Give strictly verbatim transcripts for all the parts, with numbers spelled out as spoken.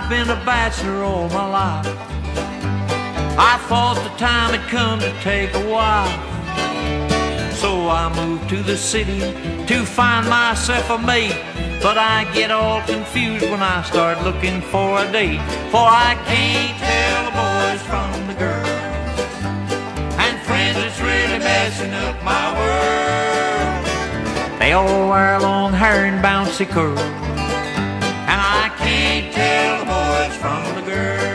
been a bachelor all my life. I thought the time had come to take a wife. So I moved to the city to find myself a mate. But I get all confused when I start looking for a date. For I can't tell the boys from the girls. And friends, it's really messing up my world. They all wear long hair and bouncy curls, and I can't tell the boys from the girls.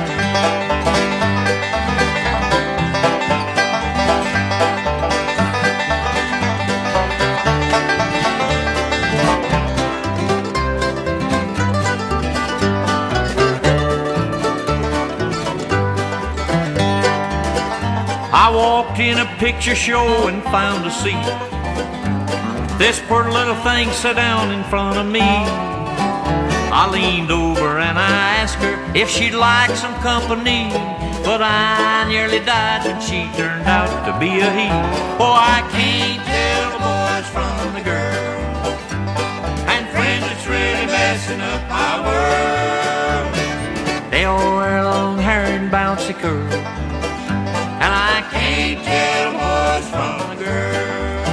I walked in a picture show and found a seat. This poor little thing sat down in front of me. I leaned over and I asked her if she'd like some company, but I nearly died when she turned out to be a he. Oh, I can't tell the boys from the girls, and friends, it's really messing up my world. They all wear long hair and bouncy curls, and I can't tell the boys from the girls.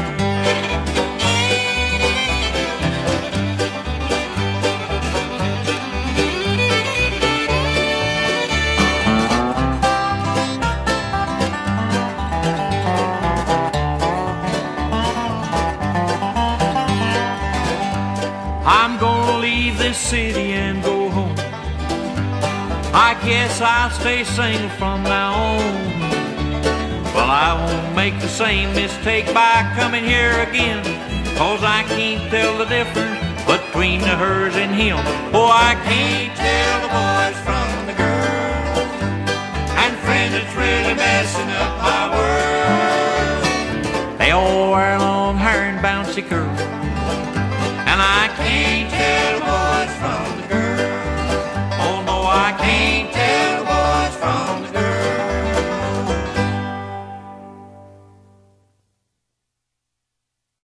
I'm gonna leave this city and go home. I guess I'll stay single from now on. Well, I won't make the same mistake by coming here again, 'cause I can't tell the difference between the hers and him. Oh, I can't tell the boys from the girls, and friends, it's really messing up my world. They all wear long hair and bouncy curls, and I can't tell